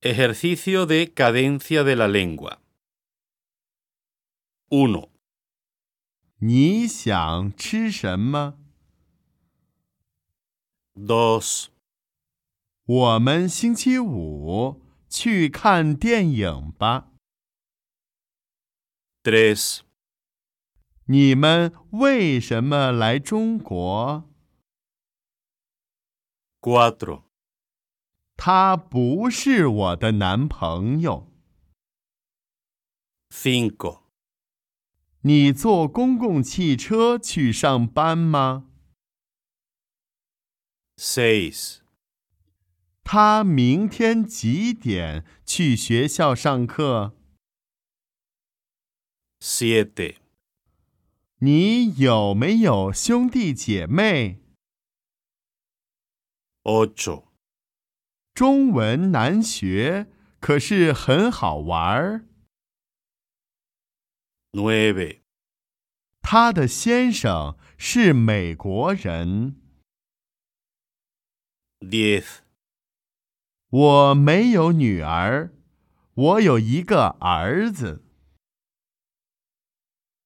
Ejercicio de cadencia de la lengua. 1. 你想吃什么？ 2. 我们星期五去看电影吧。 3. 你们为什么来中国？ 4. 他不是我的男朋友。 5. 你坐公共汽车去上班吗？ 6. 他明天几点去学校上课？ 7. 你有没有兄弟姐妹？ 8. 中文难学，可是很好玩。 9. 他的先生是美国人。 10. 我没有女儿，我有一个儿子。